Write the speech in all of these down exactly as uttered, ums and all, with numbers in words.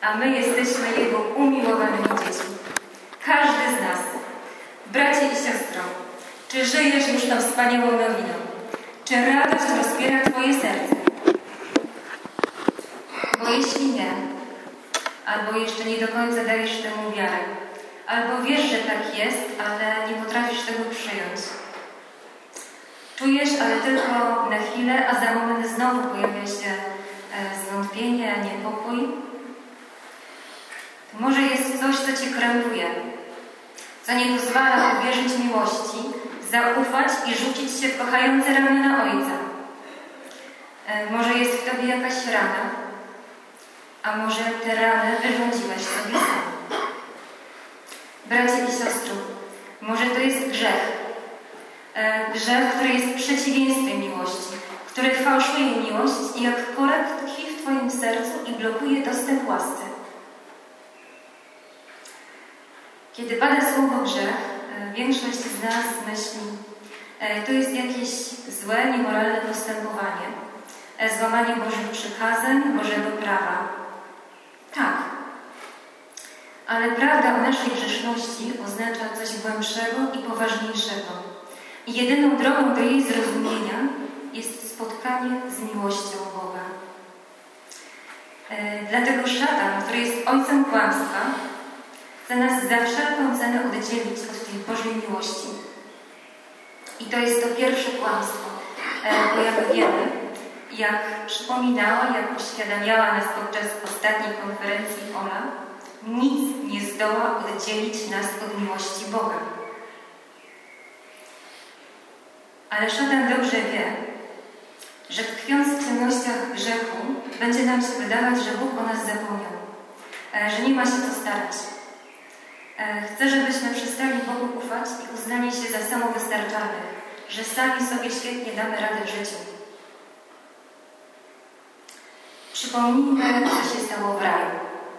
a my jesteśmy Jego umiłowanymi dziećmi. Każdy z nas, bracie i siostro, czy żyjesz już tą wspaniałą nowiną? Czy radość rozpiera Twoje serce? Bo jeśli nie, albo jeszcze nie do końca dajesz temu wiarę, albo wiesz, że tak jest, ale nie potrafisz tego przyjąć. Czujesz, ale tylko na chwilę, a za moment znowu pojawia się zwątpienie, niepokój. To może jest coś, co Cię krępuje, co nie pozwala uwierzyć miłości, zaufać i rzucić się w kochające ramiona Ojca. Może jest w Tobie jakaś rana, a może te rany wyrządziłeś sobie sam. Bracie i siostro, może to jest grzech. Grzech, który jest przeciwieństwem miłości, który fałszuje miłość i jak korek tkwi w Twoim sercu i blokuje dostęp łasce. Kiedy pada słowo grzech, większość z nas myśli, to jest jakieś złe, niemoralne postępowanie, złamanie Bożych przykazań, Bożego prawa. Tak. Ale prawda o naszej grzeszności oznacza coś głębszego i poważniejszego. I jedyną drogą do jej zrozumienia jest spotkanie z miłością Boga. E, dlatego szatan, który jest ojcem kłamstwa, chce nas za wszelką cenę oddzielić od tej Bożej miłości. I to jest to pierwsze kłamstwo, e, bo jak wiemy, jak przypominała, jak uświadamiała nas podczas ostatniej konferencji Ola, nic nie zdoła oddzielić nas od miłości Boga. Ale szatan dobrze wie, że tkwiąc w ciemnościach grzechu, będzie nam się wydawać, że Bóg o nas zapomniał, że nie ma się co starać. Chce, żebyśmy przestali Bogu ufać i uznali się za samowystarczalnych, że sami sobie świetnie damy radę w życiu. Przypomnijmy, co się stało w raju.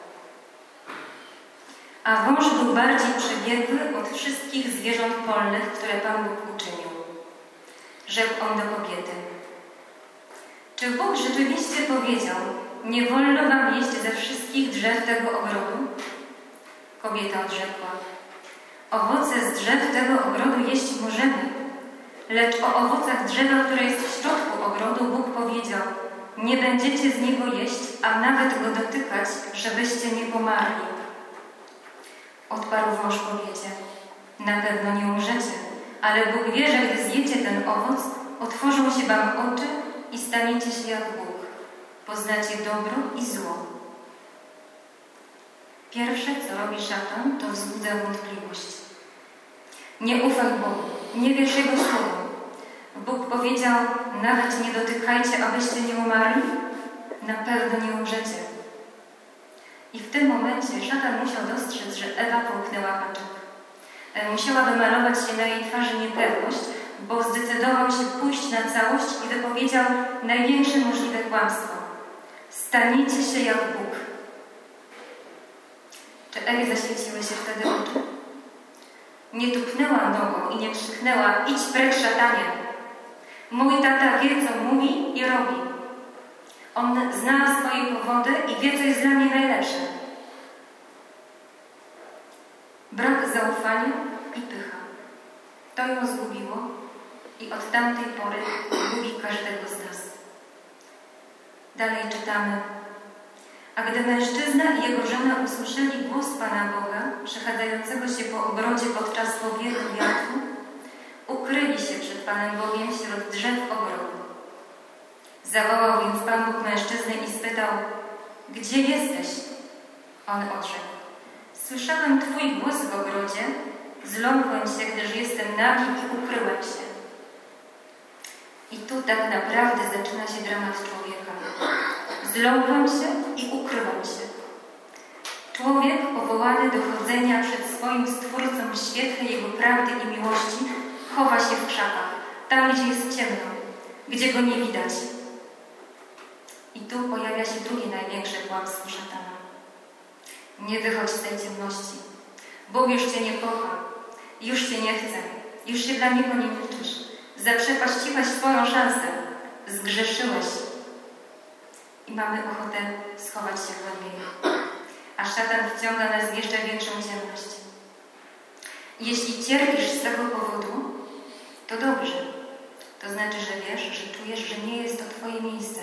A wąż był bardziej przebiegły od wszystkich zwierząt polnych, które Pan Bóg uczynił. Rzekł on do kobiety: czy Bóg rzeczywiście powiedział, nie wolno wam jeść ze wszystkich drzew tego ogrodu? Kobieta odrzekła: owoce z drzew tego ogrodu jeść możemy, lecz o owocach drzewa, które jest w środku ogrodu, Bóg powiedział: nie będziecie z niego jeść, a nawet go dotykać, żebyście nie pomarli. Odparł wąż kobiecie: na pewno nie umrzecie, ale Bóg wie, że gdy zjecie ten owoc, otworzą się wam oczy i staniecie się jak Bóg. Poznacie dobro i zło. Pierwsze, co robi szatan, to wzbudza wątpliwość. Nie ufaj Bogu, nie wierz Jego słowom. Bóg powiedział: nawet nie dotykajcie, abyście nie umarli. Na pewno nie umrzecie. I w tym momencie szatan musiał dostrzec, że Ewa połknęła haczyk. Musiała wymalować się na jej twarzy niepewność, bo zdecydował się pójść na całość i wypowiedział największe możliwe kłamstwo. Staniecie się jak Bóg. Czy Ewie zaświeciły się wtedy oczy? Nie tupnęła nogą i nie krzyknęła: idź precz, szatanie. Mój tata wie, co mówi i robi. On zna swoje powody i wie, co jest dla mnie najlepsze. Brak zaufania i pycha. To ją zgubiło i od tamtej pory gubi każdego z nas. Dalej czytamy: a gdy mężczyzna i jego żona usłyszeli głos Pana Boga, przechadzającego się po ogrodzie podczas powiewu wiatru, ukryli się przed Panem Bogiem wśród drzew ogrodu. Zawołał więc Pan Bóg mężczyznę i spytał: gdzie jesteś? On odrzekł: słyszałem Twój głos w ogrodzie, zląkłem się, gdyż jestem nagi i ukryłem się. I tu tak naprawdę zaczyna się dramat człowieka. Zląkłem się i ukryłem się. Człowiek powołany do chodzenia przed swoim Stwórcą w świetle Jego prawdy i miłości chowa się w krzakach, tam gdzie jest ciemno, gdzie Go nie widać. I tu pojawia się drugie największe kłamstwo szatana. Nie wychodź z tej ciemności. Bóg już Cię nie kocha, już Cię nie chce, już się dla Niego nie liczysz. Zaprzepaściłeś swoją szansę, zgrzeszyłeś i mamy ochotę schować się głębiej. a szatan wciąga nas w jeszcze większą ciemność. Jeśli cierpisz z tego powodu, to dobrze. To znaczy, że wiesz, że czujesz, że nie jest to Twoje miejsce.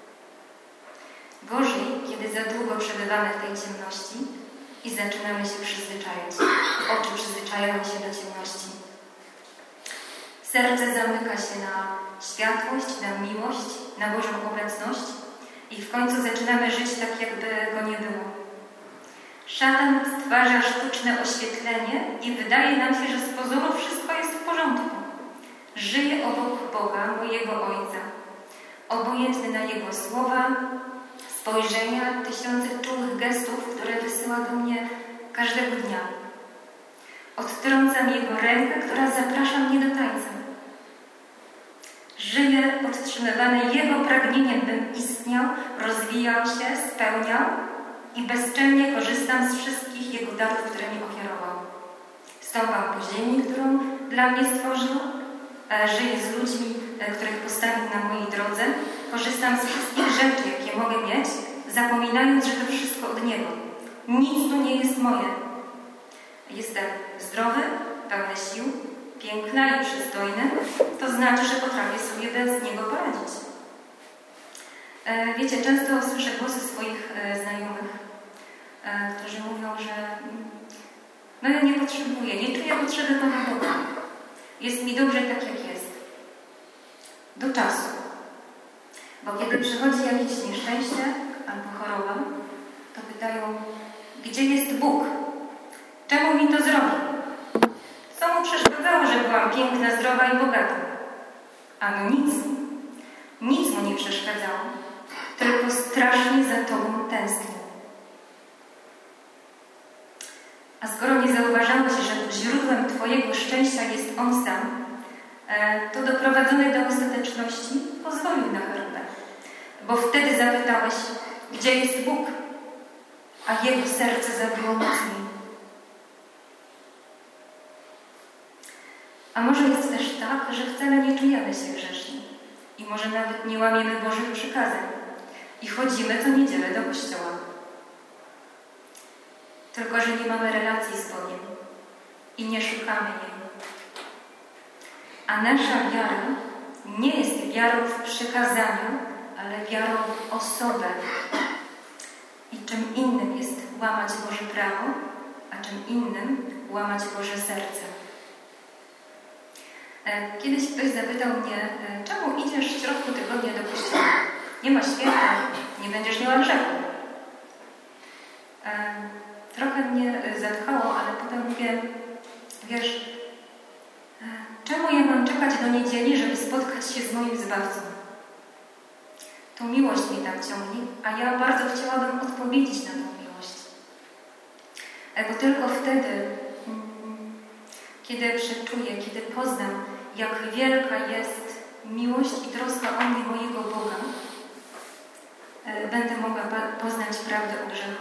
Gorzej, kiedy za długo przebywamy w tej ciemności i zaczynamy się przyzwyczajać. Oczy przyzwyczajają się do ciemności. Serce zamyka się na światłość, na miłość, na Bożą obecność i w końcu zaczynamy żyć tak, jakby Go nie było. Szatan stwarza sztuczne oświetlenie i wydaje nam się, że z pozoru wszystko jest w porządku. Żyję obok Boga, mojego Ojca, obojętny na Jego słowa, spojrzenia, tysiące czułych gestów, które wysyła do mnie każdego dnia. Odtrącam Jego rękę, która zaprasza mnie do tańca. Żyję podtrzymywany Jego pragnieniem, bym istniał, rozwijał się, spełniał i bezczelnie korzystam z wszystkich Jego darów, które mi ofiarował. Stąpam po ziemi, którą dla mnie stworzył, żyję z ludźmi, których postawił na mojej drodze, korzystam z wszystkich rzeczy, jakie mogę mieć, zapominając, że to wszystko od Niego. Nic tu nie jest moje. Jestem zdrowy, pełny sił, piękna i przystojny, to znaczy, że potrafię sobie bez Niego poradzić. Wiecie, często słyszę głosy swoich znajomych, którzy mówią, że no ja nie potrzebuję, nie czuję potrzeby Pana Boga. Jest mi dobrze tak, jak jest. Do czasu. Bo kiedy przychodzi jakieś nieszczęście albo choroba, to pytają, gdzie jest Bóg? Czemu mi to zrobił? Co mu przeszkadzało, że byłam piękna, zdrowa i bogata? A no nic. Nic mu nie przeszkadzało. Tylko strasznie za Tobą tęsknił. A skoro nie zauważałeś, że źródłem Twojego szczęścia jest On sam, to doprowadzony do ostateczności pozwolił na chorobę. Bo wtedy zapytałeś, gdzie jest Bóg? A jego serce zabiło mocniej. A może jest też tak, że wcale nie czujemy się grzeszni i może nawet nie łamiemy Bożych przykazań i chodzimy co niedzielę do kościoła. Tylko że nie mamy relacji z Bogiem i nie szukamy Jego. A nasza wiara nie jest wiarą w przykazania, ale wiarą w osobę. I czym innym jest łamać Boże prawo, a czym innym łamać Boże serce. Kiedyś ktoś zapytał mnie, czemu idziesz w środku tygodnia do kościoła? Nie ma święta, nie będziesz miała grzechu. Trochę mnie zatkało, ale potem mówię, wiesz, czemu ja mam czekać do niedzieli, żeby spotkać się z moim Zbawcą? To miłość mnie tak ciągnie, a ja bardzo chciałabym odpowiedzieć na tą miłość. Bo tylko wtedy, kiedy przeczuję, kiedy poznam, jak wielka jest miłość i troska o mnie mojego Boga, będę mogła poznać prawdę o grzechu.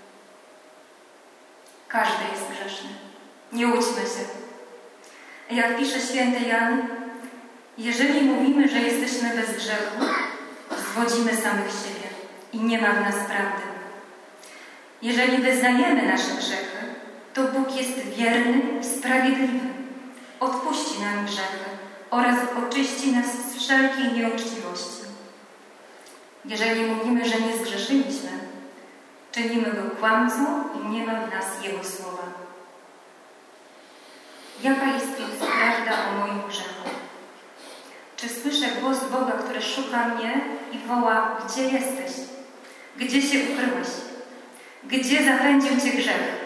Każdy jest grzeszny. Nie łudźmy się. Jak pisze święty Jan, jeżeli mówimy, że jesteśmy bez grzechu, zwodzimy samych siebie i nie ma w nas prawdy. Jeżeli wyznajemy nasze grzechy, to Bóg jest wierny i sprawiedliwy. Odpuści nam grzechy oraz oczyści nas z wszelkiej nieuczciwości. Jeżeli mówimy, że nie zgrzeszyliśmy, czynimy Go kłamcą i nie ma w nas Jego słowa. Jaka jest więc prawda o moim grzechu? Czy słyszę głos Boga, który szuka mnie i woła, gdzie jesteś? Gdzie się ukryłeś? Gdzie zapędził Cię grzech?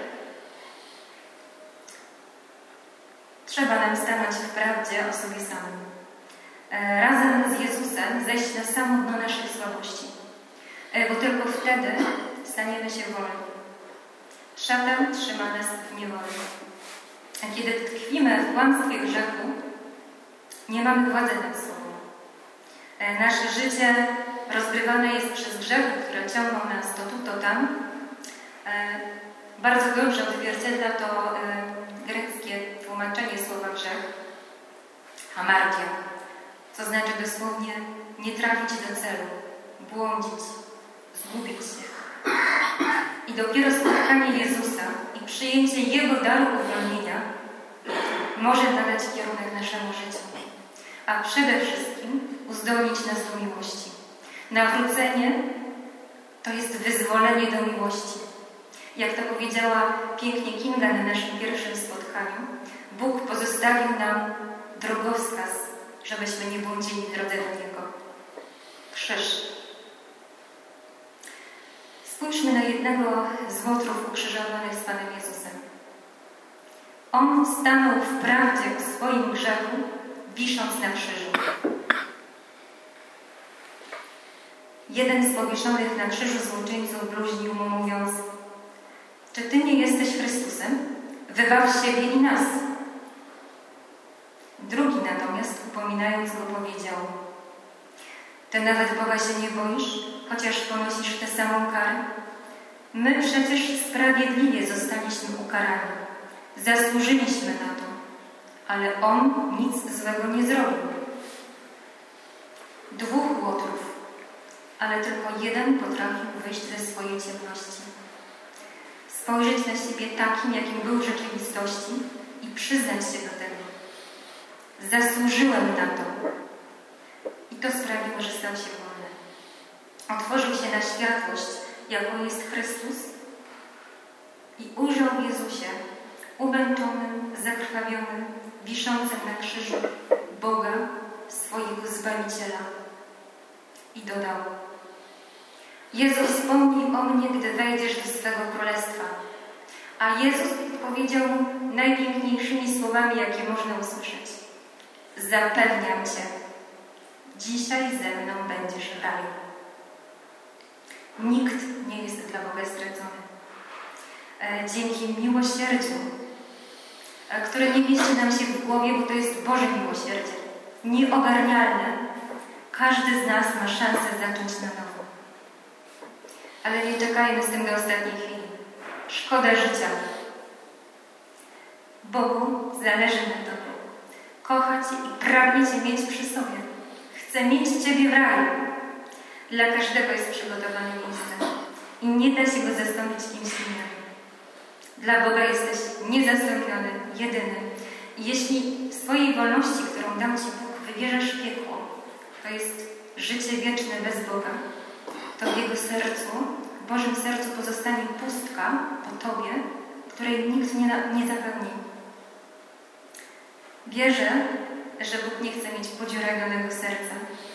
Trzeba nam stanąć w prawdzie o sobie samym. Razem z Jezusem zejść na samo dno naszej słabości. Bo tylko wtedy staniemy się wolni. Szatan trzyma nas w niewoli. A kiedy tkwimy w kłamstwie grzechu, nie mamy władzy nad sobą. Nasze życie rozgrywane jest przez grzechy, które ciągną nas to tu, to tam. Bardzo dobrze odzwierciedla to greckie tłumaczenie słowa grzech, hamartia, co znaczy dosłownie nie trafić do celu, błądzić, zgubić się. I dopiero spotkanie Jezusa i przyjęcie Jego daru uwolnienia może nadać kierunek naszemu życiu, a przede wszystkim uzdolnić nas do miłości. Nawrócenie to jest wyzwolenie do miłości. Jak to powiedziała pięknie Kinga na naszym pierwszym spotkaniu, Bóg pozostawił nam drogowskaz, żebyśmy nie błądzili w drodze do Niego. Krzyż. Spójrzmy na jednego z łotrów ukrzyżowanych z Panem Jezusem. On stanął w prawdzie o swoim grzechu, wisząc na krzyżu. Jeden z powieszonych na krzyżu złoczyńców bluźnił mu, mówiąc: czy Ty nie jesteś Chrystusem? Wybaw siebie i nas. Drugi natomiast, upominając go, powiedział: Ty nawet Boga się nie boisz, chociaż ponosisz tę samą karę? My przecież sprawiedliwie zostaliśmy ukarani. Zasłużyliśmy na to, ale On nic złego nie zrobił. Dwóch łotrów, ale tylko jeden potrafił wyjść ze swojej ciemności. Spojrzeć na siebie takim, jakim był w rzeczywistości i przyznać się do tego. Zasłużyłem na to. I to sprawiło, że stał się wolny. Otworzył się na światłość, jaką jest Chrystus, i ujrzał w Jezusie umęczonym, zakrwawionym, wiszącym na krzyżu Boga, swojego Zbawiciela. I dodał: Jezus wspomnij o mnie, gdy wejdziesz do swego królestwa. A Jezus odpowiedział mu najpiękniejszymi słowami, jakie można usłyszeć: zapewniam Cię, dzisiaj ze mną będziesz w raju. Nikt nie jest dla Boga stracony. Dzięki miłosierdziu, które nie mieści nam się w głowie, bo to jest Boże miłosierdzie, nieogarnialne, każdy z nas ma szansę zacząć na nowo. Ale nie czekajmy z tym do ostatniej chwili. Szkoda życia. Bogu zależy na Tobie. Kocha Cię i pragnie Cię mieć przy sobie. Chce mieć Ciebie w raju. Dla każdego jest przygotowane miejsce i nie da się go zastąpić kimś innym. Dla Boga jesteś niezastąpiony, jedyny. I jeśli w swojej wolności, którą dał Ci Bóg, wybierzesz piekło, to jest życie wieczne bez Boga, to w Jego sercu, w Bożym sercu pozostanie pustka po Tobie, której nikt nie, nie zapełni. Wierzę, że Bóg nie chce mieć podziurawionego serca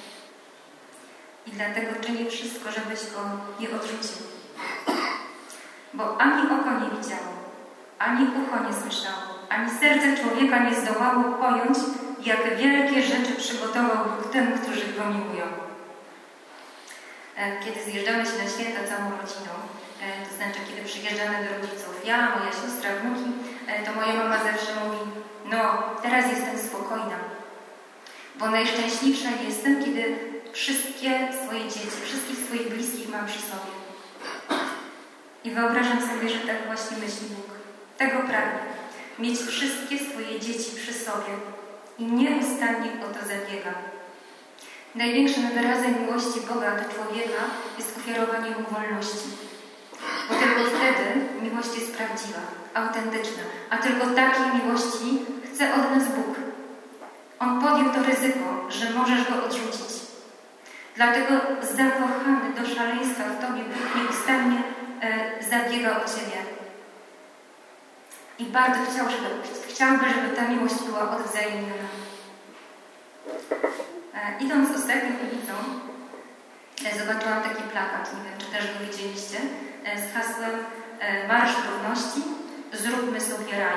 i dlatego czyni wszystko, żebyś go nie odrzucił. Bo ani oko nie widziało, ani ucho nie słyszało, ani serce człowieka nie zdołało pojąć, jak wielkie rzeczy przygotował Bóg tym, którzy go miłują. Kiedy zjeżdżamy się na święta całą rodziną, to znaczy kiedy przyjeżdżamy do rodziców, ja, moja siostra, wnuki, to moja mama zawsze mówi: no, teraz jestem spokojna, bo najszczęśliwsza jestem, kiedy wszystkie swoje dzieci, wszystkich swoich bliskich mam przy sobie. I wyobrażam sobie, że tak właśnie myśli Bóg. Tego pragnie. Mieć wszystkie swoje dzieci przy sobie i nieustannie o to zabiega. Największym wyrazem miłości Boga do człowieka jest ofiarowanie mu wolności. Bo tylko wtedy miłość jest prawdziwa, autentyczna. A tylko takiej miłości chce od nas Bóg. On podjął to ryzyko, że możesz go odrzucić. Dlatego zakochany do szaleństwa w Tobie Bóg nieustannie e, zabiega o Ciebie. I bardzo chciał, żeby, chciałby, żeby ta miłość była odwzajemniona. E, idąc ostatnią ulicą, e, zobaczyłam taki plakat, nie wiem, czy też go widzieliście, e, z hasłem e, Marsz Równości, zróbmy sobie raj.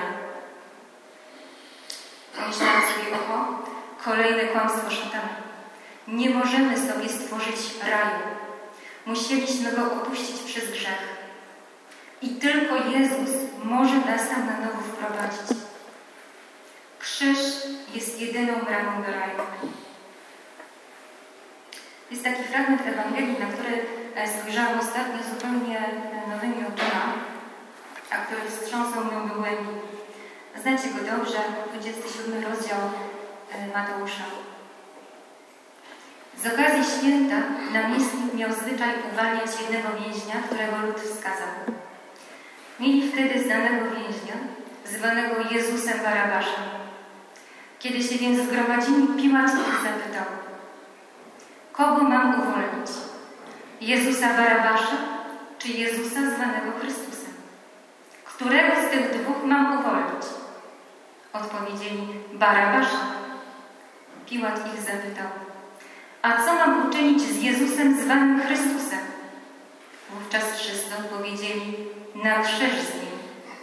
Pomyślałam sobie: oho, kolejne kłamstwo szatana. Nie możemy sobie stworzyć raju. Musieliśmy go opuścić przez grzech. I tylko Jezus może nas tam na nowo wprowadzić. Krzyż jest jedyną bramą do raju. Jest taki fragment Ewangelii, na który spojrzałam ostatnio zupełnie nowymi oczyma, a który wstrząsał mną do głębi. Znacie go dobrze, dwudziesty siódmy rozdział Mateusza. Z okazji święta namiestnik miał zwyczaj uwalniać jednego więźnia, którego lud wskazał. Mieli wtedy znanego więźnia, zwanego Jezusem Barabaszem. Kiedy się więc zgromadzili, Piłat ich zapytał: kogo mam uwolnić? Jezusa Barabasza czy Jezusa zwanego Chrystusem? Którego z tych dwóch mam uwolnić? Odpowiedzieli: Barabasza. Piłat ich zapytał: a co mam uczynić z Jezusem zwanym Chrystusem? Wówczas wszyscy powiedzieli: na krzyż z nim.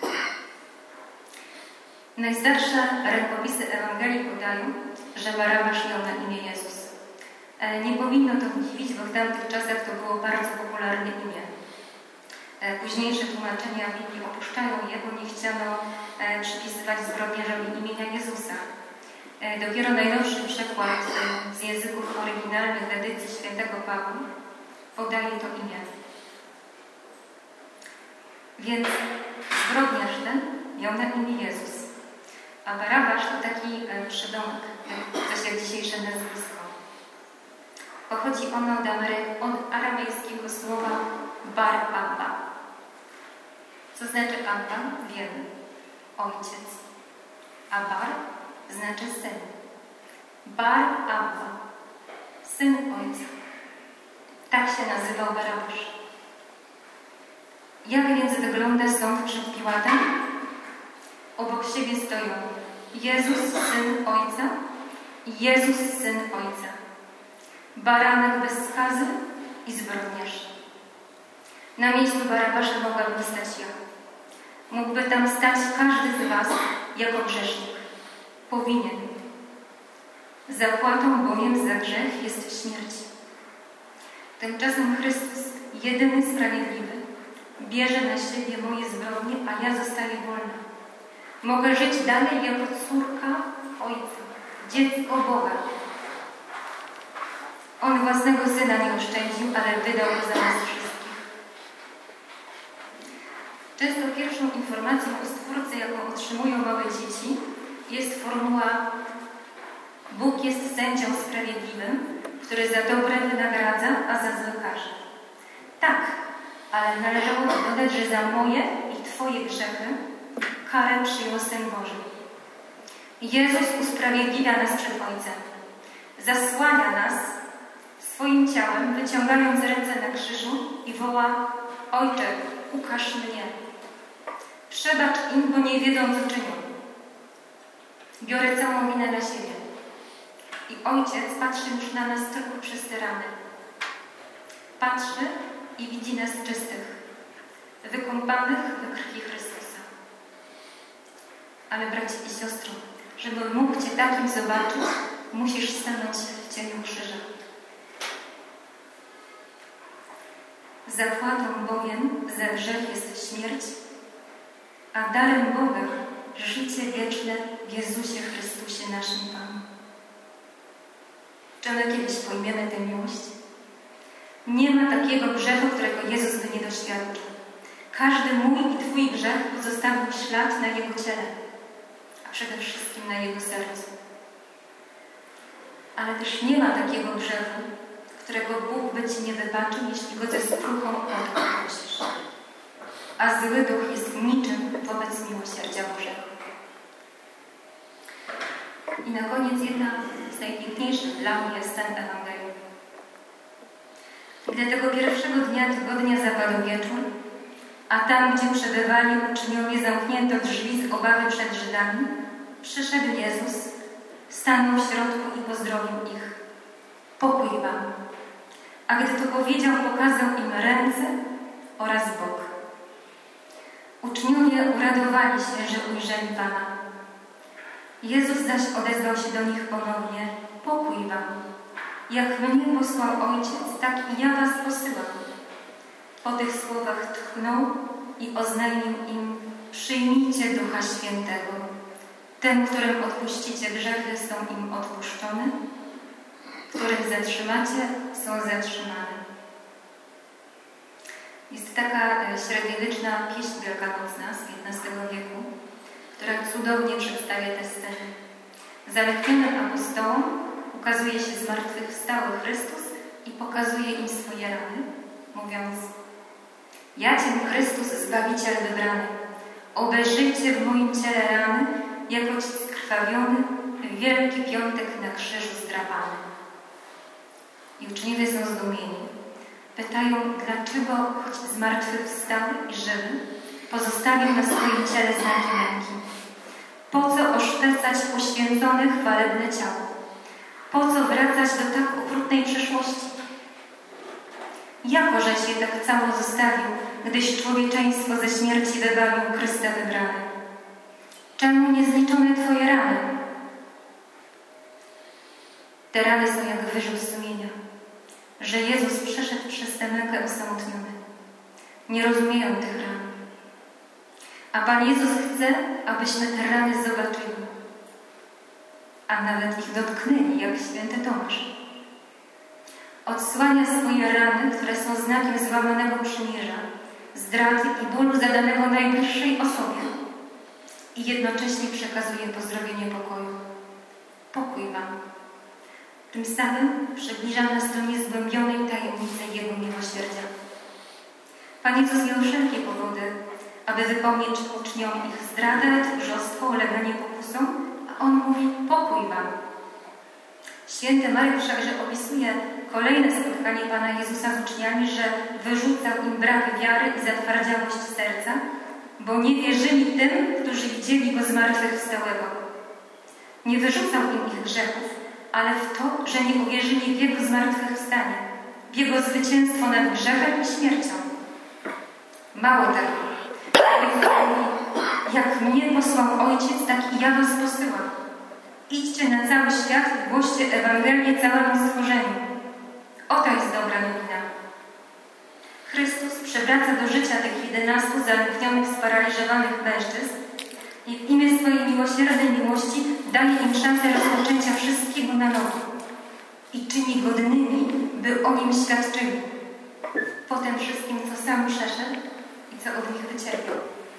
Najstarsze rękopisy Ewangelii podają, że Barabasz miał na imię Jezus. Nie powinno to dziwić, bo w tamtych czasach to było bardzo popularne imię. Późniejsze tłumaczenia Biblii opuszczają je, bo nie chciano przypisywać zbrodniarzom imienia Jezusa. Dopiero najnowszy przekład z języków oryginalnych edycji świętego Pawła podaje to imię. Więc zbrodniarz ten miał na imię Jezus, a Barabasz to taki przydomek, coś jak dzisiejsze nazwisko. Pochodzi ono od, od aramejskiego słowa bar Abba. Co znaczy Abba? Wiemy. Ojciec. A bar znaczy syn. Bar Abba. Syn ojca. Tak się nazywał Barabasz. Jak więc wygląda sąd przed Piłatem? Obok siebie stoją Jezus, Syn Ojca i Jezus, Syn Ojca. Baranek bez skazy i zbrodniarz. Na miejscu Barabasza mogłabym stać ja. Mógłby tam stać każdy z was jako grzesznik. Powinien. Zapłatą bowiem za grzech jest śmierć. Tymczasem Chrystus, jedyny sprawiedliwy, bierze na siebie moje zbrodnie, a ja zostaję wolna. Mogę żyć dalej jako córka Ojca, dziecko Boga. On własnego Syna nie oszczędził, ale wydał go za nas wszystkich. Często pierwszą informacją o Stwórcy, jaką otrzymują małe dzieci, jest formuła: Bóg jest sędzią sprawiedliwym, który za dobre wynagradza, a za złe karze. Tak, ale należało dodać, że za moje i Twoje grzechy karę przyjął Syn Boży. Jezus usprawiedliwia nas przed Ojcem. Zasłania nas swoim ciałem, wyciągając ręce na krzyżu i woła: Ojcze, ukaż mnie. Przebacz im, bo nie wiedzą, co czynią. Biorę całą winę na siebie. I Ojciec patrzy już na nas tylko przez te rany. Patrzy i widzi nas czystych, wykąpanych we krwi Chrystusa. Ale bracie i siostro, żeby mógł Cię takim zobaczyć, musisz stanąć w cieniu krzyża. Zapłatą bowiem za grzech jest śmierć, a darem Boga życie wieczne w Jezusie Chrystusie naszym Panu. Czy my kiedyś pojmiemy tę miłość? Nie ma takiego grzechu, którego Jezus by nie doświadczył. Każdy mój i Twój grzech pozostawił ślad na Jego ciele, a przede wszystkim na Jego sercu. Ale też nie ma takiego grzechu, którego Bóg by Ci nie wybaczył, jeśli go ze skruchą odprosisz. A zły duch jest niczym wobec miłosierdzia Bożego. I na koniec jedna z najpiękniejszych dla mnie scen Ewangelii. Gdy tego pierwszego dnia tygodnia zapadł wieczór, a tam, gdzie przebywali uczniowie, zamknięto drzwi z obawy przed Żydami, przyszedł Jezus, stanął w środku i pozdrowił ich. Pokój wam. A gdy to powiedział, pokazał im ręce oraz bok. Uczniowie uradowali się, że ujrzeli Pana. Jezus zaś odezwał się do nich ponownie: pokój wam. Jak mnie posłał Ojciec, tak i ja was posyłam. Po tych słowach tchnął i oznajmił im: przyjmijcie Ducha Świętego. Tym, którym odpuścicie grzechy, są im odpuszczone, których zatrzymacie, są zatrzymane. Jest taka średniowieczna pieśń wielkanocna z piętnastego wieku, która cudownie przedstawia te sceny. Zaleknionym apostołom ukazuje się zmartwychwstały Chrystus i pokazuje im swoje rany, mówiąc: Jaciem Chrystus, Zbawiciel wybrany, obejrzyjcie w moim ciele rany, jako skrwawiony, w Wielki Piątek na krzyżu zdrapany. I uczniowie są zdumieni. Pytają, dlaczego, choć zmartwychwstały i żywy, pozostawił na swoim ciele znaki męki. Po co oszpecać uświęcone, chwalebne ciało? Po co wracać do tak okrutnej przeszłości? Jako żeś je tak cało zostawił, gdyś człowieczeństwo ze śmierci wybawił Chrysta wybrany? Czemu niezliczone Twoje rany? Te rany są jak wyrzut sumienia, że Jezus przeszedł przez tę mękę osamotniony. Nie rozumieją tych ran. A Pan Jezus chce, abyśmy te rany zobaczyli, a nawet ich dotknęli, jak święty Tomasz. Odsłania swoje rany, które są znakiem złamanego przymierza, zdrady i bólu zadanego najbliższej osobie i jednocześnie przekazuje pozdrowienie pokoju. Pokój Wam. Tym samym przybliża nas do niezgłębionej tajemnicy Jego miłosierdzia. Pan Jezus miał wszelkie powody, aby wypomnieć uczniom ich zdradę, tchórzostwo, uleganie pokusom, a On mówi: pokój Wam. Święty Marek wszakże opisuje kolejne spotkanie Pana Jezusa z uczniami, że wyrzucał im brak wiary i zatwardziałość serca, bo nie wierzyli tym, którzy widzieli Go zmartwychwstałego. Nie wyrzucał im ich grzechów, ale w to, że nie uwierzyli w Jego zmartwychwstanie, w Jego zwycięstwo nad grzechem i śmiercią. Mało tego, Jezus mówi: jak mnie posłał Ojciec, tak i ja was posyłam. Idźcie na cały świat i głoście Ewangelię całemu stworzeniu. Oto jest dobra nowina. Chrystus przywraca do życia tych jedenastu zamknionych, sparaliżowanych mężczyzn i w imię swojej miłosiernej miłości daje im szansę rozpoczęcia wszystkiego na nowo i czyni godnymi, by o Nim świadczyli, po tym wszystkim, co sam przeszedł i co od nich wycierpiał.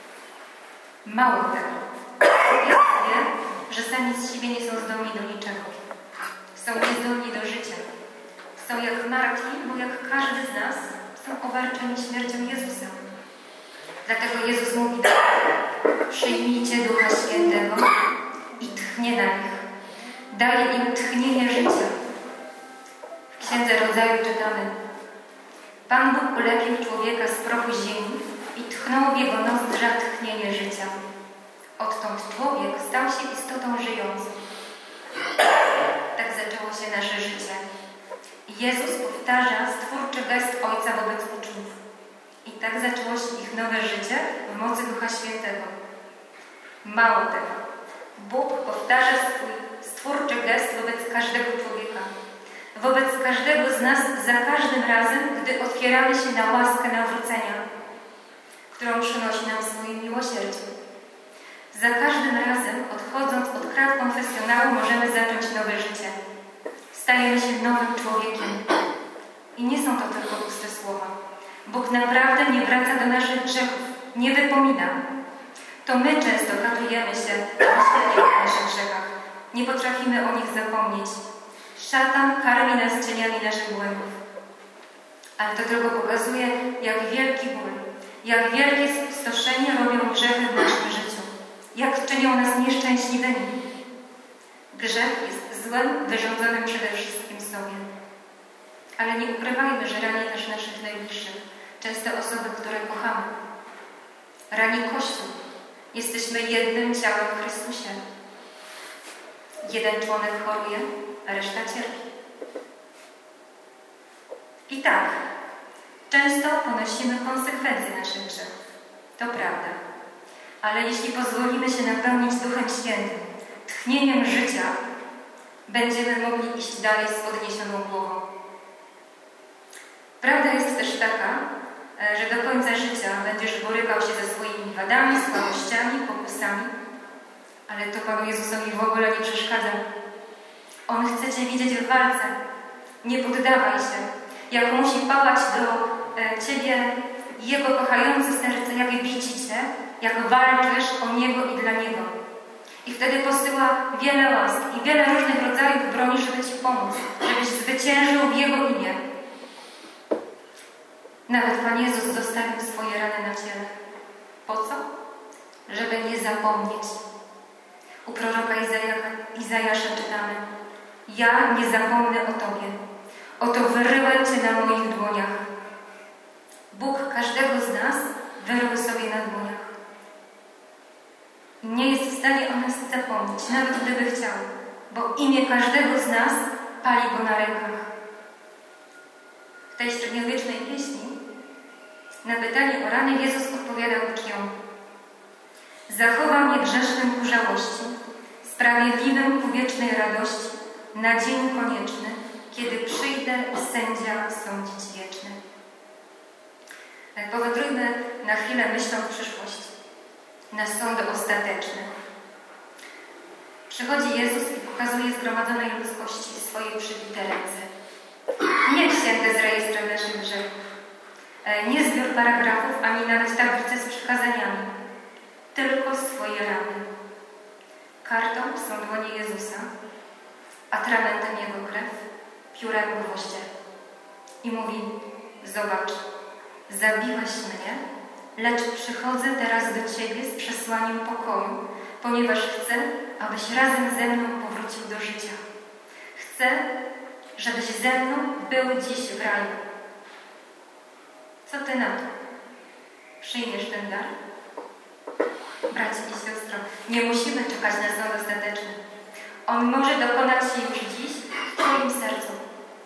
Mało tego, Jezus wie, że sami z siebie nie są zdolni do niczego. Są niezdolni do życia. Są jak martwi, bo jak każdy z nas są obarczeni śmiercią Jezusa. Dlatego Jezus mówi: przyjmijcie Ducha Świętego i tchnie na nich. Daje im tchnienie życia. W Księdze Rodzaju czytamy: Pan Bóg ulepił człowieka z prochu ziemi i tchnął w jego nozdrza tchnienie życia. Odtąd człowiek stał się istotą żyjącą. Tak zaczęło się nasze życie. Jezus powtarza stwórczy gest Ojca wobec uczniów. I tak zaczęło się ich nowe życie w mocy Ducha Świętego. Mało tego, Bóg powtarza swój stwórczy gest wobec każdego człowieka. Wobec każdego z nas za każdym razem, gdy otwieramy się na łaskę nawrócenia, którą przynosi nam swoje miłosierdzie. Za każdym razem, odchodząc od kraw konfesjonału, możemy zacząć nowe życie. Stajemy się nowym człowiekiem. I nie są to tylko puste słowa. Bóg naprawdę nie wraca do naszych grzechów, nie wypomina. To my często katujemy się myśleniem o naszych grzechach. Nie potrafimy o nich zapomnieć. Szatan karmi nas cieniami naszych błędów. Ale to tylko pokazuje, jak wielki ból, jak wielkie spustoszenie robią grzechy w naszym życiu. Jak czynią nas nieszczęśliwymi. Grzech jest złem wyrządzonym przede wszystkim sobie. Ale nie ukrywajmy, że rani też naszych najbliższych, często osoby, które kochamy. Rani Kościół. Jesteśmy jednym ciałem w Chrystusie. Jeden członek choruje, a reszta cierpi. I tak, często ponosimy konsekwencje naszych grzechów. To prawda. Ale jeśli pozwolimy się napełnić Duchem Świętym, tchnieniem życia, będziemy mogli iść dalej z podniesioną głową. Prawda jest też taka, że do końca życia będziesz borykał się ze swoimi wadami, słabościami, pokusami, ale to Panu Jezusowi w ogóle nie przeszkadza. On chce Cię widzieć w walce. Nie poddawaj się. Jak musi pałać do e, Ciebie Jego kochające serce, jak bici Cię, jak walczysz o Niego i dla Niego. I wtedy posyła wiele łask i wiele różnych rodzajów broni, żeby Ci pomóc, żebyś zwyciężył w Jego imię. Nawet Pan Jezus zostawił swoje rany na ciele. Po co? Żeby nie zapomnieć. U proroka Izaja- Izajasza czytamy: ja nie zapomnę o Tobie. Oto wyryłem Cię na moich dłoniach. Bóg każdego z nas wyrył sobie na dłoniach. I nie jest w stanie o nas zapomnieć, nawet gdyby chciał, bo imię każdego z nas pali go na rękach. W tej średniowiecznej pieśni na pytanie o rany Jezus odpowiadał uczniom: zachowa mnie grzesznym ku żałości, sprawiedliwym ku wiecznej radości, na dzień konieczny, kiedy przyjdę sędzia sądzić wieczny. Powędrujmy na chwilę myślą w przyszłość, na sąd ostateczny. Przychodzi Jezus i pokazuje zgromadzonej ludzkości swoje przybite ręce. Nie księgę z rejestrem naszych grzechów, nie zbiór paragrafów, ani nawet tablicę z przykazaniami, tylko swoje rany. Kartą są dłonie Jezusa, atramentem Jego krew, piórem gwoździe. I mówi: zobacz, zabiłeś mnie, lecz przychodzę teraz do Ciebie z przesłaniem pokoju, ponieważ chcę, abyś razem ze mną powrócił do życia. Chcę, żebyś ze mną był dziś w raju. Co Ty na to? Przyjmiesz ten dar? Bracie i siostro, nie musimy czekać na sąd ostateczny. On może dokonać się już dziś w Twoim sercu.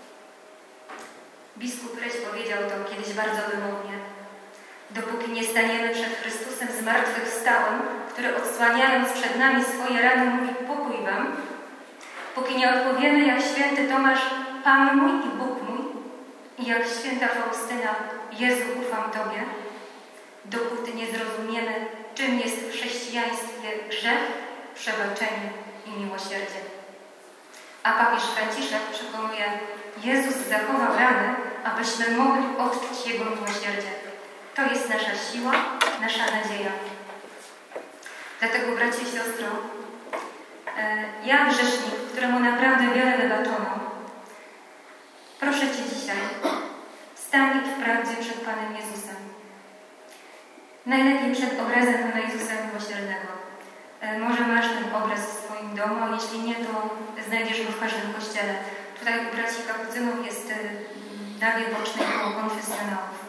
Biskup Ryś powiedział to kiedyś bardzo wymownie. Dopóki nie staniemy przed Chrystusem zmartwychwstałym, który odsłaniając przed nami swoje rany mówi: pokój wam, póki nie odpowiemy jak święty Tomasz: Pan mój i Bóg mój, i jak święta Faustyna: Jezu, ufam Tobie, dopóty nie zrozumiemy, czym jest w chrześcijaństwie grzech, przebaczenie i miłosierdzie. A papież Franciszek przekonuje: Jezus zachował rany, abyśmy mogli odczuć Jego miłosierdzie. To jest nasza siła, nasza nadzieja. Dlatego, bracie i siostro, ja, grzesznik, któremu naprawdę wiele wybaczono, proszę Cię dzisiaj, stań w prawdzie przed Panem Jezusem. Najlepiej przed obrazem Pana Jezusa Miłosiernego. Może masz ten obraz w swoim domu, a jeśli nie, to znajdziesz go w każdym kościele. Tutaj u braci kapucynów jest nawie bocznej koło konfesjonałów.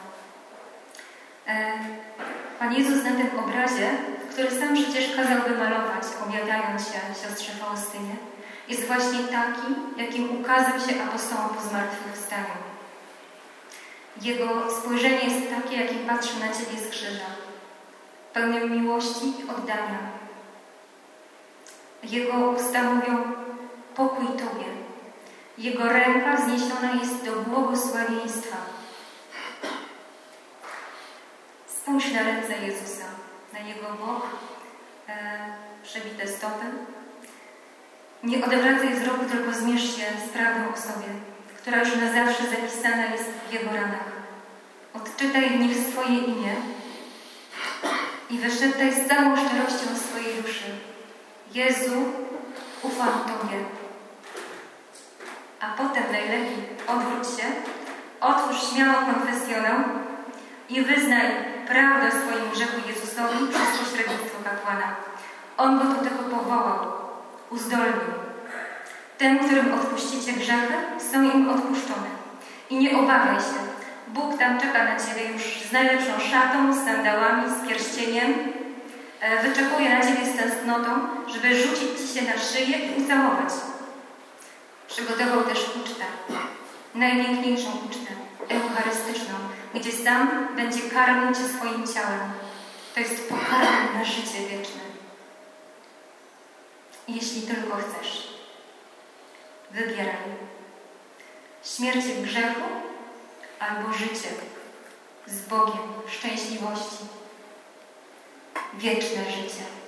Pan Jezus na tym obrazie, który sam przecież kazał wymalować, objawiając się siostrze Faustynie, jest właśnie taki, jakim ukazał się apostołom po zmartwychwstaniu. Jego spojrzenie jest takie, jakim patrzy na Ciebie z krzyża, pełnym miłości i oddania. Jego usta mówią: pokój Tobie. Jego ręka zniesiona jest do błogosławieństwa. Spójrz na ręce Jezusa, na Jego bok, e, przebite stopy. Nie odwracaj wzroku, tylko zmierz się z prawdą o sobie, która już na zawsze zapisana jest w Jego ranach. Odczytaj w nich swoje imię i wyszeptaj z całą szczerością swojej duszy: Jezu, ufam Tobie. A potem najlepiej odwróć się, otwórz śmiało konfesjonał i wyznaj prawdę o swoim grzechu Jezusowi przez pośrednictwo kapłana. On go do tego powołał, uzdolnił. Tym, którym odpuścicie grzechy, są im odpuszczone. I nie obawiaj się, Bóg tam czeka na Ciebie już z najlepszą szatą, z sandałami, z pierścieniem. Wyczekuje na Ciebie z tęsknotą, żeby rzucić Ci się na szyję i ucałować. Przygotował też ucztę, najpiękniejszą ucztę, eucharystyczną, gdzie sam będzie karmił Cię swoim ciałem. To jest pokarm na życie wieczne. Jeśli tylko chcesz, wybieraj śmierć w grzechu albo życie z Bogiem w szczęśliwości, wieczne życie.